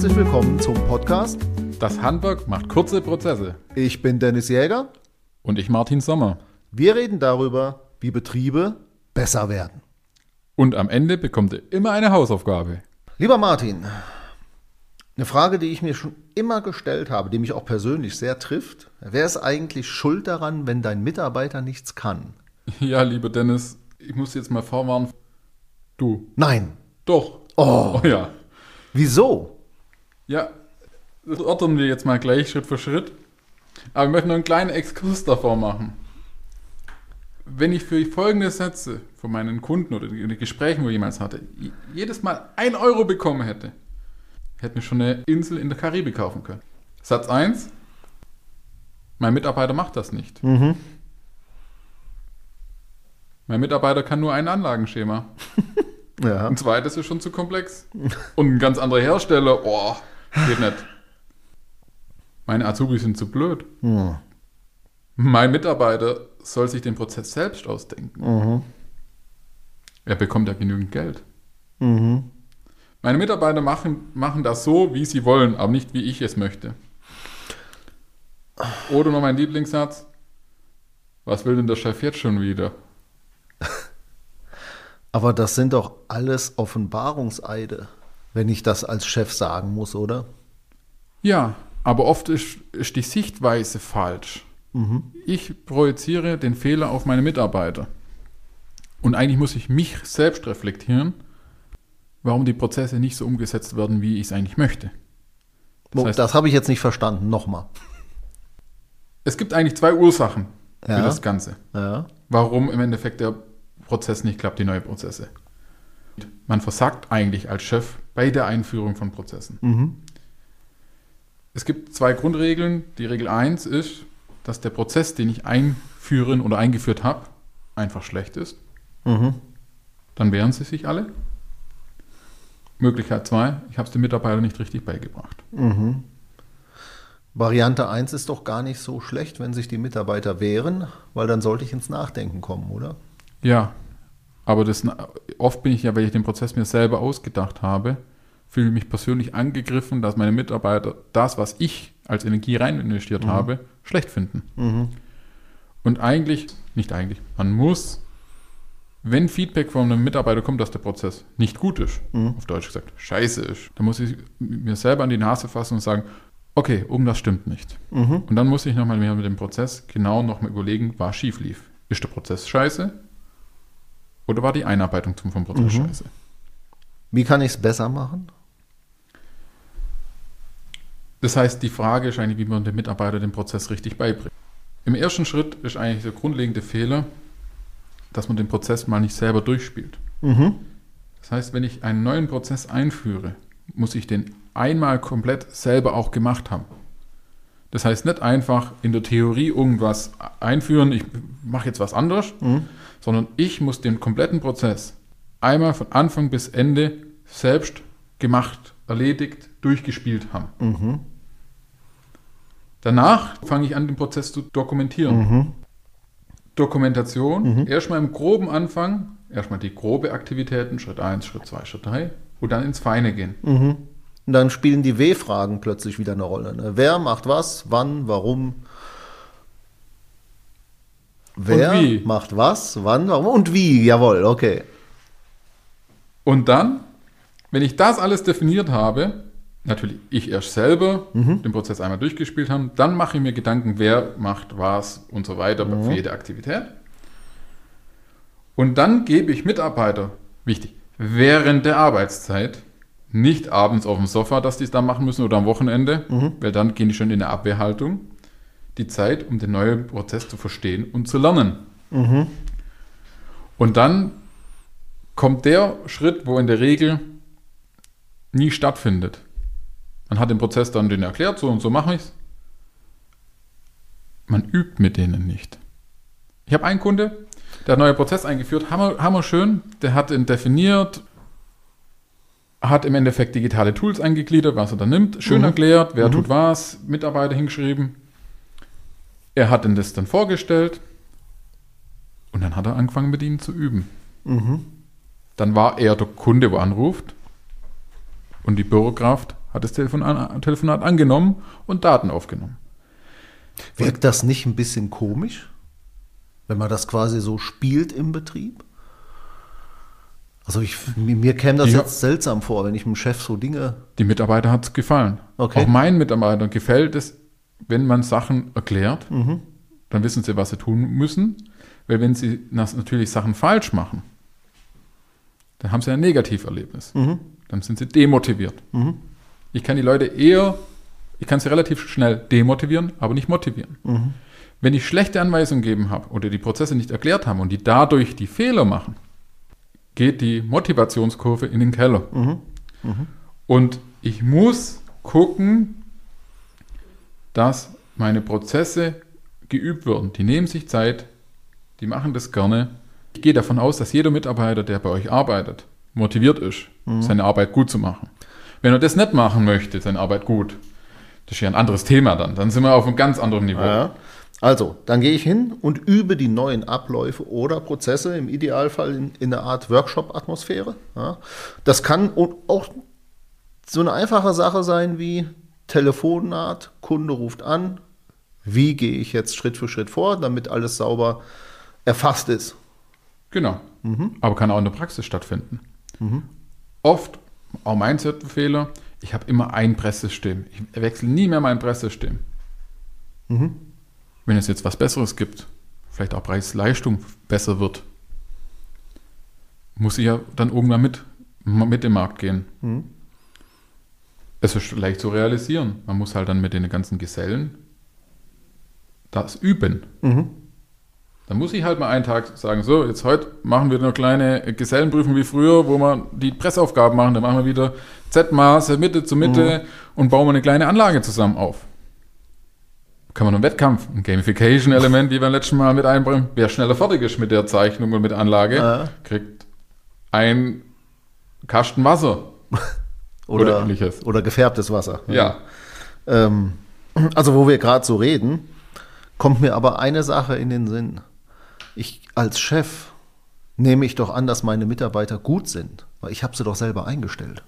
herzlich willkommen zum Podcast. Das Handwerk macht kurze Prozesse. Ich bin Dennis Jäger. Und ich Martin Sommer. Wir reden darüber, wie Betriebe besser werden. Und am Ende bekommt ihr immer eine Hausaufgabe. Lieber Martin, eine Frage, die ich mir schon immer gestellt habe, die mich auch persönlich sehr trifft. Wer ist eigentlich schuld daran, wenn dein Mitarbeiter nichts kann? Ja, lieber Dennis, ich muss jetzt mal vorwarnen. Du. Nein. Doch. Oh ja. Wieso? Ja, das ordnen wir jetzt mal gleich Schritt für Schritt. Aber wir möchten noch einen kleinen Exkurs davor machen. Wenn ich für folgende Sätze von meinen Kunden oder in den Gesprächen, wo ich jemals hatte, jedes Mal 1 Euro bekommen hätte, hätten wir schon eine Insel in der Karibik kaufen können. Satz 1. Mein Mitarbeiter macht das nicht. Mhm. Mein Mitarbeiter kann nur ein Anlagenschema. Ja. Ein zweites ist schon zu komplex. Und ein ganz anderer Hersteller, geht nicht. Meine Azubis sind zu blöd. Hm. Mein Mitarbeiter soll sich den Prozess selbst ausdenken. Mhm. Er bekommt ja genügend Geld. Mhm. Meine Mitarbeiter machen das so, wie sie wollen, aber nicht, wie ich es möchte. Oder noch mein Lieblingssatz. Was will denn der Chef jetzt schon wieder? Aber das sind doch alles Offenbarungseide, wenn ich das als Chef sagen muss, oder? Ja, aber oft ist die Sichtweise falsch. Mhm. Ich projiziere den Fehler auf meine Mitarbeiter. Und eigentlich muss ich mich selbst reflektieren, warum die Prozesse nicht so umgesetzt werden, wie ich es eigentlich möchte. Das habe ich jetzt nicht verstanden. Nochmal. Es gibt eigentlich 2 Ursachen für Ja. das Ganze. Ja. Warum im Endeffekt der Prozess nicht klappt, die neuen Prozesse. Man versagt eigentlich als Chef bei der Einführung von Prozessen. Mhm. Es gibt 2 Grundregeln. Die Regel 1 ist, dass der Prozess, den ich einführen oder eingeführt habe, einfach schlecht ist. Mhm. Dann wehren sie sich alle. Möglichkeit 2, ich habe es dem Mitarbeiter nicht richtig beigebracht. Mhm. Variante 1 ist doch gar nicht so schlecht, wenn sich die Mitarbeiter wehren, weil dann sollte ich ins Nachdenken kommen, oder? Ja, aber oft bin ich ja, weil ich den Prozess mir selber ausgedacht habe, fühle mich persönlich angegriffen, dass meine Mitarbeiter das, was ich als Energie rein investiert habe, schlecht finden. Mhm. Und man muss, wenn Feedback von einem Mitarbeiter kommt, dass der Prozess nicht gut ist, auf Deutsch gesagt, scheiße ist, dann muss ich mir selber an die Nase fassen und sagen, okay, irgendwas stimmt nicht. Mhm. Und dann muss ich nochmal mit dem Prozess genau nochmal überlegen, was schief lief. Ist der Prozess scheiße? Oder war die Einarbeitung vom Prozess scheiße? Wie kann ich es besser machen? Das heißt, die Frage ist eigentlich, wie man dem Mitarbeiter den Prozess richtig beibringt. Im ersten Schritt ist eigentlich der grundlegende Fehler, dass man den Prozess mal nicht selber durchspielt. Mhm. Das heißt, wenn ich einen neuen Prozess einführe, muss ich den einmal komplett selber auch gemacht haben. Das heißt, nicht einfach in der Theorie irgendwas einführen, ich mache jetzt was anderes, sondern ich muss den kompletten Prozess einmal von Anfang bis Ende selbst gemacht, erledigt, durchgespielt haben. Mhm. Danach fange ich an, den Prozess zu dokumentieren. Mhm. Dokumentation, erstmal im groben Anfang, erstmal die grobe Aktivitäten, Schritt 1, Schritt 2, Schritt 3 und dann ins Feine gehen. Mhm. Und dann spielen die W-Fragen plötzlich wieder eine Rolle. Ne? Wer macht was, wann, warum? Wer Und wie? macht was, wann, warum und wie? Jawohl, okay. Und dann, wenn ich das alles definiert habe, natürlich ich erst selber den Prozess einmal durchgespielt haben, dann mache ich mir Gedanken, wer macht was und so weiter für jede Aktivität. Und dann gebe ich Mitarbeiter, wichtig, während der Arbeitszeit, nicht abends auf dem Sofa, dass die es dann machen müssen oder am Wochenende, weil dann gehen die schon in eine Abwehrhaltung, die Zeit, um den neuen Prozess zu verstehen und zu lernen. Und dann kommt der Schritt, wo in der Regel nie stattfindet. Man hat den Prozess dann denen erklärt, so und so mache ich es. Man übt mit denen nicht. Ich habe einen Kunde, der hat einen neuen Prozess eingeführt, hammerschön, der hat ihn definiert, hat im Endeffekt digitale Tools eingegliedert, was er da nimmt, schön erklärt, wer tut was, Mitarbeiter hingeschrieben. Er hat ihn das dann vorgestellt und dann hat er angefangen mit ihnen zu üben. Dann war er der Kunde, wo anruft und die Bürokraft hat das Telefonat angenommen und Daten aufgenommen. Wirkt das nicht ein bisschen komisch, wenn man das quasi so spielt im Betrieb? Also mir käme das jetzt seltsam vor, wenn ich dem Chef so Dinge... Die Mitarbeiter hat es gefallen. Okay. Auch meinen Mitarbeitern gefällt es, wenn man Sachen erklärt, dann wissen sie, was sie tun müssen. Weil wenn sie natürlich Sachen falsch machen, dann haben sie ein Negativerlebnis. Dann sind sie demotiviert. Ich kann die Leute ich kann sie relativ schnell demotivieren, aber nicht motivieren. Wenn ich schlechte Anweisungen gegeben habe oder die Prozesse nicht erklärt haben und die dadurch die Fehler machen, geht die Motivationskurve in den Keller. Und ich muss gucken, dass meine Prozesse geübt werden. Die nehmen sich Zeit, die machen das gerne. Ich gehe davon aus, dass jeder Mitarbeiter, der bei euch arbeitet, motiviert ist, seine Arbeit gut zu machen. Wenn er das nicht machen möchte, seine Arbeit gut, das ist ja ein anderes Thema dann. Dann sind wir auf einem ganz anderen Niveau. Ja. Also, dann gehe ich hin und übe die neuen Abläufe oder Prozesse, im Idealfall in einer Art Workshop-Atmosphäre. Ja. Das kann auch so eine einfache Sache sein wie Telefonat, Kunde ruft an, wie gehe ich jetzt Schritt für Schritt vor, damit alles sauber erfasst ist. Genau. Aber kann auch in der Praxis stattfinden. Oft, auch mein Fehler, ich habe immer ein Presssystem. Ich wechsle nie mehr mein Presssystem. Wenn es jetzt was Besseres gibt, vielleicht auch Preis-Leistung besser wird, muss ich ja dann irgendwann mit dem Markt gehen. Es ist leicht zu realisieren. Man muss halt dann mit den ganzen Gesellen das üben. Dann muss ich halt mal einen Tag sagen, so, jetzt heute machen wir eine kleine Gesellenprüfung wie früher, wo wir die Presseaufgaben machen. Dann machen wir wieder Z-Maße, Mitte zu Mitte und bauen wir eine kleine Anlage zusammen auf. Kann man einen Wettkampf, ein Gamification-Element, wie wir letztes Mal mit einbringen. Wer schneller fertig ist mit der Zeichnung und mit der Anlage, kriegt ein Kasten Wasser. Oder ähnliches. Oder gefärbtes Wasser. Ja. Also wo wir gerade so reden, kommt mir aber eine Sache in den Sinn. Ich als Chef nehme ich doch an, dass meine Mitarbeiter gut sind, weil ich habe sie doch selber eingestellt.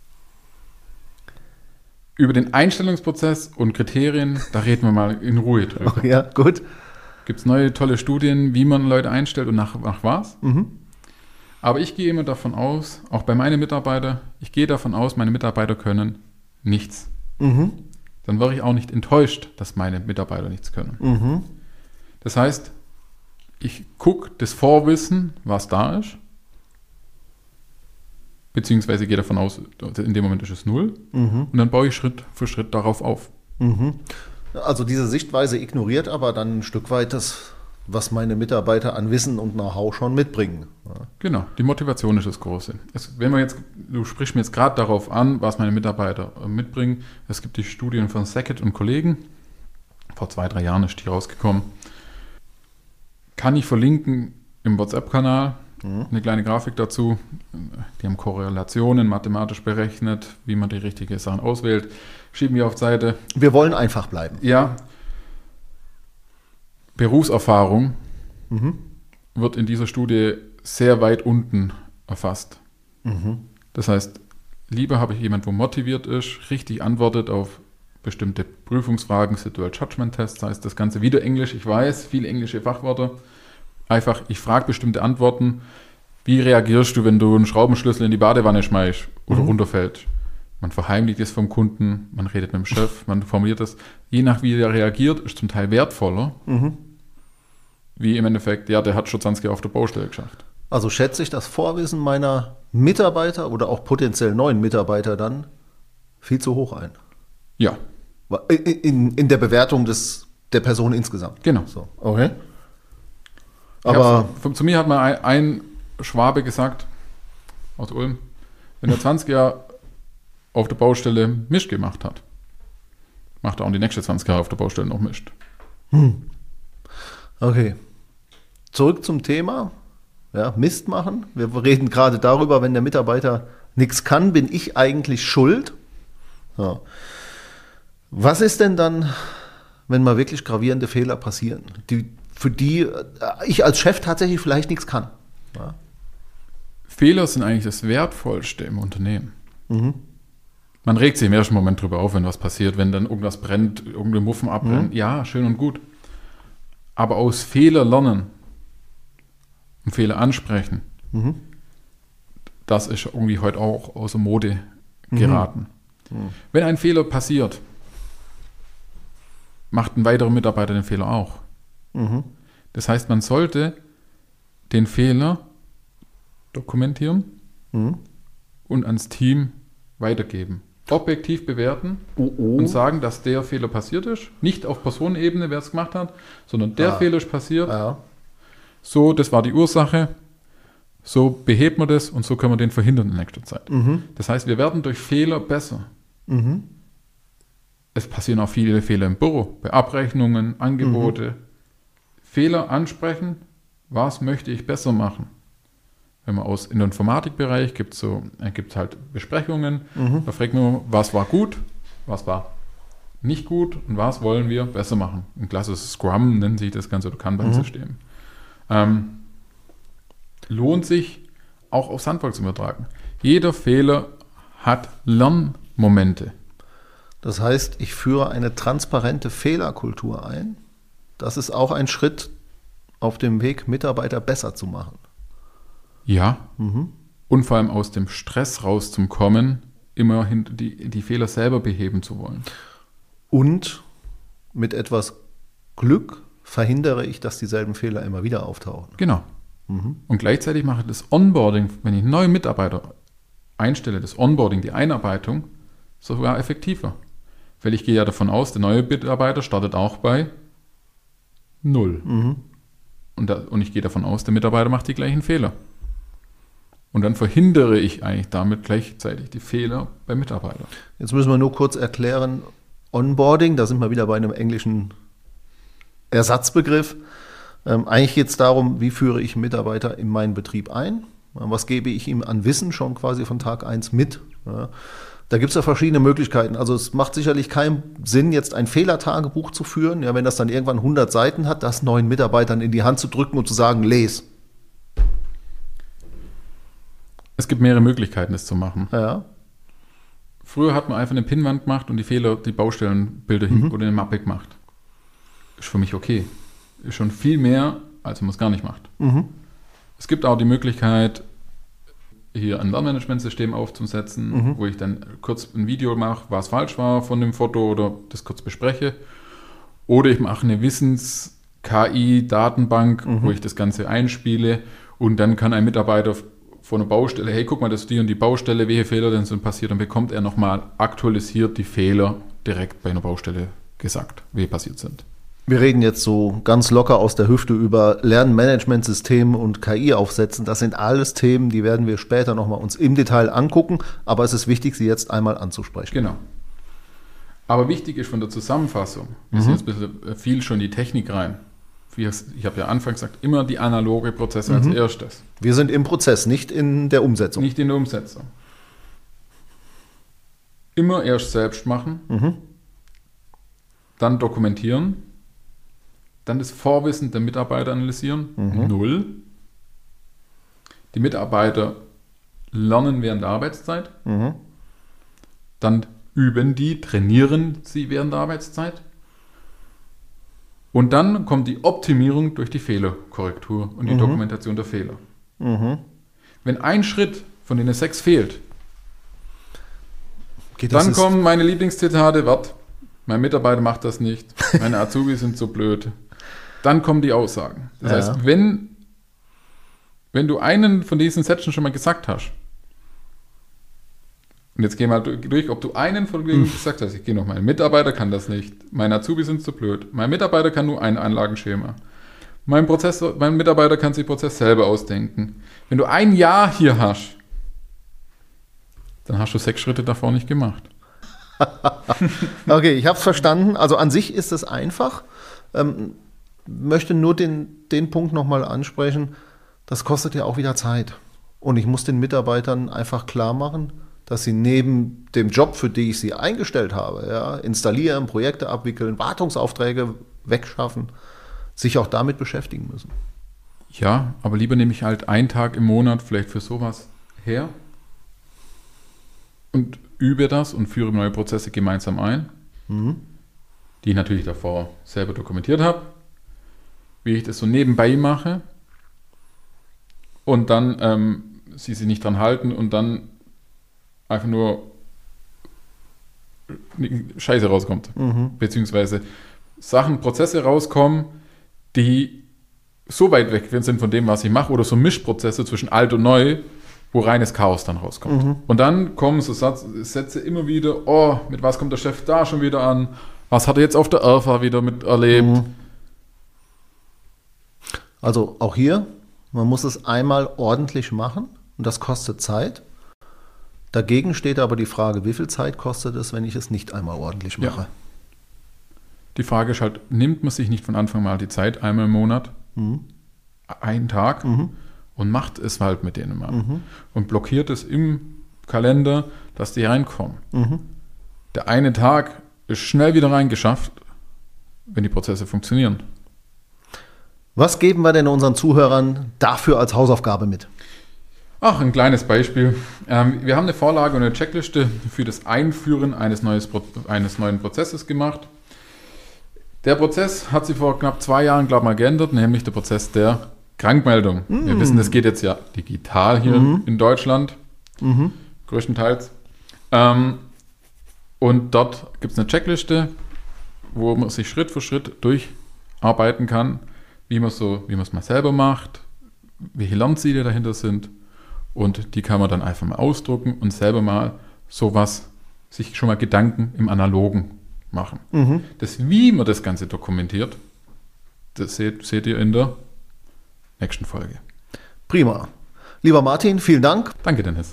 Über den Einstellungsprozess und Kriterien, da reden wir mal in Ruhe drüber. Oh, ja, gut. Gibt es neue tolle Studien, wie man Leute einstellt und nach was? Aber ich gehe immer davon aus, auch bei meinen Mitarbeitern, ich gehe davon aus, meine Mitarbeiter können nichts. Dann wäre ich auch nicht enttäuscht, dass meine Mitarbeiter nichts können. Das heißt, ich gucke das Vorwissen, was da ist, beziehungsweise gehe davon aus, in dem Moment ist es 0 und dann baue ich Schritt für Schritt darauf auf. Also diese Sichtweise ignoriert aber dann ein Stück weit das, was meine Mitarbeiter an Wissen und Know-how schon mitbringen. Ja. Genau, die Motivation ist das Große. Du sprichst mir jetzt gerade darauf an, was meine Mitarbeiter mitbringen. Es gibt die Studien von Sackett und Kollegen. Vor 2-3 Jahren ist die rausgekommen. Kann ich verlinken im WhatsApp-Kanal. Eine kleine Grafik dazu. Die haben Korrelationen mathematisch berechnet, wie man die richtigen Sachen auswählt. Schieben wir auf die Seite. Wir wollen einfach bleiben. Ja. Berufserfahrung wird in dieser Studie sehr weit unten erfasst. Das heißt, lieber habe ich jemanden, wo motiviert ist, richtig antwortet auf bestimmte Prüfungsfragen, Situal Judgment Tests, heißt das Ganze wieder Englisch, ich weiß, viele englische Fachwörter. Einfach, ich frage bestimmte Antworten. Wie reagierst du, wenn du einen Schraubenschlüssel in die Badewanne schmeißt oder runterfällt? Man verheimlicht es vom Kunden, man redet mit dem Chef, man formuliert das. Je nach wie er reagiert, ist zum Teil wertvoller, wie im Endeffekt, ja, der hat schon 20 Jahre auf der Baustelle geschafft. Also schätze ich das Vorwissen meiner Mitarbeiter oder auch potenziell neuen Mitarbeiter dann viel zu hoch ein. Ja. In der Bewertung der Person insgesamt. Genau. So, okay. Aber zu mir hat mal ein Schwabe gesagt, aus Ulm, wenn er 20 Jahre auf der Baustelle Mist gemacht hat, macht er auch die nächsten 20 Jahre auf der Baustelle noch Mist. Okay. Zurück zum Thema. Ja, Mist machen. Wir reden gerade darüber, wenn der Mitarbeiter nichts kann, bin ich eigentlich schuld. Ja. Was ist denn dann, wenn mal wirklich gravierende Fehler passieren, für die ich als Chef tatsächlich vielleicht nichts kann? Ja. Fehler sind eigentlich das Wertvollste im Unternehmen. Man Man regt sich im ersten Moment drüber auf, wenn was passiert, wenn dann irgendwas brennt, irgendeine Muffen abbrennen. Ja, schön und gut. Aber aus Fehler lernen und Fehler ansprechen, das ist irgendwie heute auch außer Mode geraten. Wenn ein Fehler passiert, macht ein weiterer Mitarbeiter den Fehler auch. Das heißt, man sollte den Fehler dokumentieren und ans Team weitergeben. Objektiv bewerten und sagen, dass der Fehler passiert ist. Nicht auf Personenebene, wer es gemacht hat, sondern der Fehler ist passiert. Ja. So, das war die Ursache. So behebt man das und so können wir den verhindern in nächster Zeit. Das heißt, wir werden durch Fehler besser. Es passieren auch viele Fehler im Büro, bei Abrechnungen, Angebote. Fehler ansprechen, was möchte ich besser machen? Wenn man in den Informatikbereich gibt halt Besprechungen, da fragt man, was war gut, was war nicht gut und was wollen wir besser machen. Ein klassisches Scrum nennt sich das Ganze oder Kanban-System. Lohnt sich auch aufs Handwerk zu übertragen. Jeder Fehler hat Lernmomente. Das heißt, ich führe eine transparente Fehlerkultur ein. Das ist auch ein Schritt auf dem Weg, Mitarbeiter besser zu machen. Ja. Und vor allem aus dem Stress rauszukommen, immer die Fehler selber beheben zu wollen. Und mit etwas Glück verhindere ich, dass dieselben Fehler immer wieder auftauchen. Genau. Und gleichzeitig mache ich das Onboarding, wenn ich einen neuen Mitarbeiter einstelle, das Onboarding, die Einarbeitung, sogar effektiver. Weil ich gehe ja davon aus, der neue Mitarbeiter startet auch bei 0. Und ich gehe davon aus, der Mitarbeiter macht die gleichen Fehler. Und dann verhindere ich eigentlich damit gleichzeitig die Fehler beim Mitarbeiter. Jetzt müssen wir nur kurz erklären, Onboarding, da sind wir wieder bei einem englischen Ersatzbegriff. Eigentlich geht es darum, wie führe ich einen Mitarbeiter in meinen Betrieb ein? Was gebe ich ihm an Wissen schon quasi von Tag 1 mit? Ja, da gibt es ja verschiedene Möglichkeiten. Also es macht sicherlich keinen Sinn, jetzt ein Fehlertagebuch zu führen, ja, wenn das dann irgendwann 100 Seiten hat, das neuen Mitarbeitern in die Hand zu drücken und zu sagen, les. Es gibt mehrere Möglichkeiten, das zu machen. Ja. Früher hat man einfach eine Pinnwand gemacht und die Baustellenbilder oder eine Mappe gemacht. Ist für mich okay. Ist schon viel mehr, als wenn man es gar nicht macht. Es gibt auch die Möglichkeit, hier ein Lernmanagementsystem aufzusetzen, wo ich dann kurz ein Video mache, was falsch war von dem Foto oder das kurz bespreche. Oder ich mache eine Wissens-KI-Datenbank, wo ich das Ganze einspiele und dann kann ein Mitarbeiter von einer Baustelle, hey, guck mal, das ist die und die Baustelle, welche Fehler denn sind passiert, dann bekommt er nochmal aktualisiert die Fehler direkt bei einer Baustelle gesagt, wie passiert sind. Wir reden jetzt so ganz locker aus der Hüfte über Lernmanagementsystem und KI aufsetzen. Das sind alles Themen, die werden wir später nochmal uns im Detail angucken, aber es ist wichtig, sie jetzt einmal anzusprechen. Genau. Aber wichtig ist von der Zusammenfassung, wir sind jetzt ein bisschen viel schon in die Technik rein. Ich habe ja anfangs gesagt, immer die analoge Prozesse als erstes. Wir sind im Prozess, nicht in der Umsetzung. Nicht in der Umsetzung. Immer erst selbst machen, dann dokumentieren, dann das Vorwissen der Mitarbeiter analysieren, 0. Die Mitarbeiter lernen während der Arbeitszeit, dann trainieren sie während der Arbeitszeit. Und dann kommt die Optimierung durch die Fehlerkorrektur und die Dokumentation der Fehler. Wenn ein Schritt von den 6 fehlt, dann kommen meine Lieblingszitate, mein Mitarbeiter macht das nicht, meine Azubis sind so blöd. Dann kommen die Aussagen. Das heißt, wenn du einen von diesen Sätzen schon mal gesagt hast, und jetzt gehen wir durch, ob du einen von denen gesagt hast, mein Mitarbeiter kann das nicht, meine Azubis sind so blöd, mein Mitarbeiter kann nur ein Anlagenschema, mein Mitarbeiter kann sich den Prozess selber ausdenken. Wenn du ein Jahr hier hast, dann hast du 6 Schritte davor nicht gemacht. Okay, ich habe es verstanden. Also an sich ist es einfach. Möchte nur den Punkt nochmal ansprechen, das kostet ja auch wieder Zeit. Und ich muss den Mitarbeitern einfach klar machen, dass sie neben dem Job, für den ich sie eingestellt habe, ja, installieren, Projekte abwickeln, Wartungsaufträge wegschaffen, sich auch damit beschäftigen müssen. Ja, aber lieber nehme ich halt einen Tag im Monat vielleicht für sowas her und übe das und führe neue Prozesse gemeinsam ein, die ich natürlich davor selber dokumentiert habe, wie ich das so nebenbei mache und dann sie sich nicht dran halten und dann einfach nur Scheiße rauskommt. Beziehungsweise Prozesse rauskommen, die so weit weg sind von dem, was ich mache, oder so Mischprozesse zwischen alt und neu, wo reines Chaos dann rauskommt. Und dann kommen so Sätze immer wieder, oh, mit was kommt der Chef da schon wieder an? Was hat er jetzt auf der RFA wieder miterlebt? Also auch hier, man muss es einmal ordentlich machen und das kostet Zeit. Dagegen steht aber die Frage, wie viel Zeit kostet es, wenn ich es nicht einmal ordentlich mache? Ja. Die Frage ist halt, nimmt man sich nicht von Anfang mal die Zeit, einmal im Monat, einen Tag, und macht es halt mit denen mal. Und blockiert es im Kalender, dass die reinkommen. Der eine Tag ist schnell wieder reingeschafft, wenn die Prozesse funktionieren. Was geben wir denn unseren Zuhörern dafür als Hausaufgabe mit? Ach, ein kleines Beispiel. Wir haben eine Vorlage und eine Checkliste für das Einführen eines neuen Prozesses gemacht. Der Prozess hat sich vor knapp 2 Jahren, glaube ich, mal geändert, nämlich der Prozess der Krankmeldung. Wir wissen, das geht jetzt ja digital hier in Deutschland, größtenteils. Und dort gibt es eine Checkliste, wo man sich Schritt für Schritt durcharbeiten kann, wie man es mal selber macht, welche Lernziele dahinter sind. Und die kann man dann einfach mal ausdrucken und selber mal sich schon mal Gedanken im Analogen machen. Das, wie man das Ganze dokumentiert, das seht ihr in der nächsten Folge. Prima. Lieber Martin, vielen Dank. Danke, Dennis.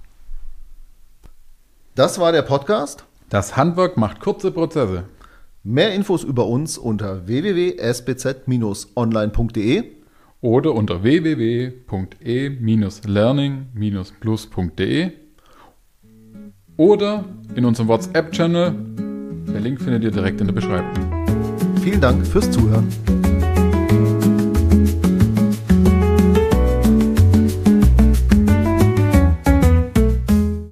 Das war der Podcast. Das Handwerk macht kurze Prozesse. Mehr Infos über uns unter www.sbz-online.de oder unter www.e-learning-plus.de oder in unserem WhatsApp-Channel. Der Link findet ihr direkt in der Beschreibung. Vielen Dank fürs Zuhören.